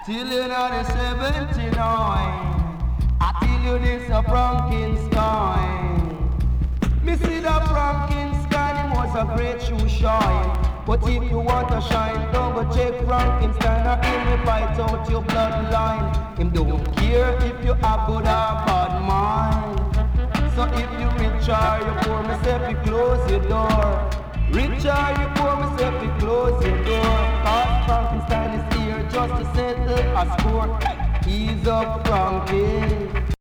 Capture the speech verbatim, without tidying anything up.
Till you know the seventy-nine. I tell you this a Frankenstein. Me see the Frankenstein, him was a great shoe shine. But if you want to shine, double check Frankenstein, or him will fight out your bloodline. Him don't care if you have good or bad mind. So if you rich or you poor, me say fi close your door. Rich or you poor, me say fi close your door. Cause Frankenstein is here just to settle a score. He's up Frankie.